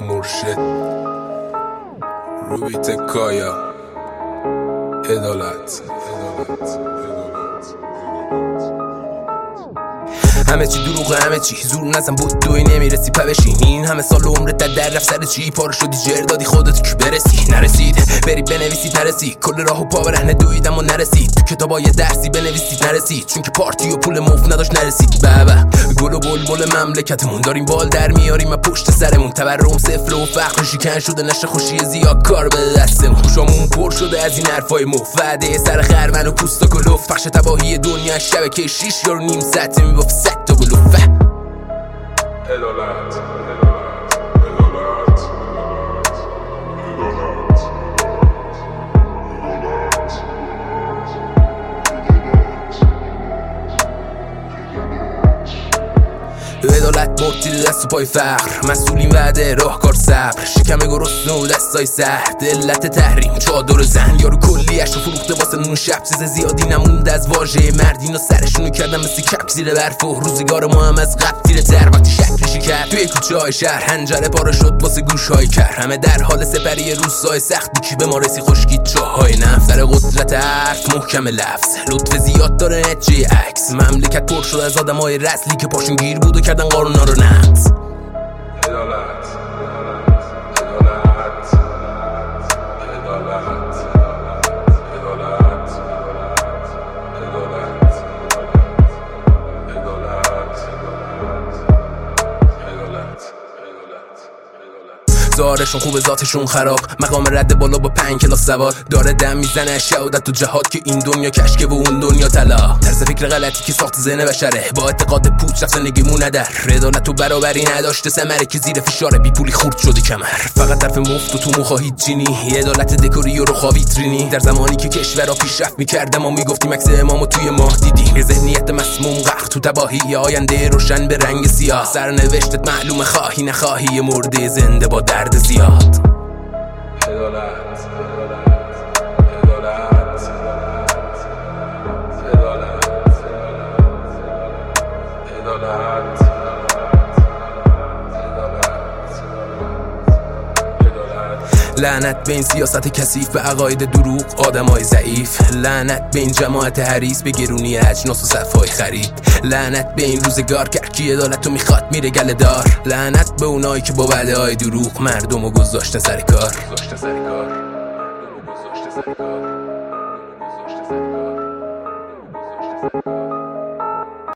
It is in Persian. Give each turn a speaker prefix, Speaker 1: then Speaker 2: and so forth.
Speaker 1: مرشد روبیت کایا عدالت همه چی دروغه، همه چی زور نزن بود دوی نمیرسی پوشی. این همه سال عمرت در رفت سر چی؟ پاره شدی جر دادی خودت که برسی نرسید، برید بنویسید نرسید. کل راهو پا برهنه دویدم و نرسید. تو کتابای درسی بنویسید نرسید، چون که پارتی و پول مفت نداشت نرسید. بابا گل و بلبل مملکتمون داریم بال در میاریم و پشت سرمون. تورم صفر و فقر شکن شده، نشه خوشی زیاد کار به دستمون. خوشامون پر شده از این حرفای مفت، وعده سر خرمن و پوست و کلوف. پخش تباهی دنیا شبکه 6 یا نیم ساعت میبافت ست و گلوفه. عدالت عدالت مرتید دست و پای فقر، مسئولین وعده راهکار صبر. شکم گرسنه و دستای سخت، علت تحریم چادر زن. یارو کلیش رو فروخته واسه نون شب، چیز زیادی نمونده از واژه مردین و سرشونو کردن مثل کپ زیر برف. و روزگار ما هم از قبل تیره تر وقتی شکلشی کرد. توی کوچه های شهر هنجره پاره شد واسه گوش های کر. همه در حال سپری روزهای سخت، کی به ما رسی خشکید چاهای نفت. در قدرت حرف محکم لفظ، لطف زیاد داره نتیجه عکس. مملکت پر شد از آدمای رسلی که پاشون گیر بود و کردن قارونا رو نقض. عدالت ظاهرشون خوبه ذاتشون خراب، مقام رد بالا با 5 کلاس سواد. داره دم میزنه شهادت و جهاد که این دنیا کشکه و اون دنیا طلا. طرز فکر غلطی که ساخت ذهن بشره، با اعتقاد پوچ رفت زندگیمون ندر. عدالت و برابری نداشته ثمره که زیر فشار بی پولی خورد شده کمر. فقط طرف مفت و تو موها هیچ جینی، عدالت دکوری و رخا ویترینی. در زمانی که کشورها پیشرفت می‌کرد ما میگفتیم عکس امامو توی ماه دیدیم. یه ذهنیت مسموم غرق تو تباهی، آینده روشن به رنگ سیاه. سرنوشتت معلومه خواهی نخواهی، مرده زنده با درد زیاد. لعنت به این سیاست کثیف، به عقاید دروغ آدمای ضعیف. لعنت به این جماعت حریص، به گرونی اجناس و صفای خرید. لعنت به این روزگار که کی عدالتو میخواد میره گله دار. لعنت به اونایی که با وعده های دروغ مردمو گذاشتن سر کار.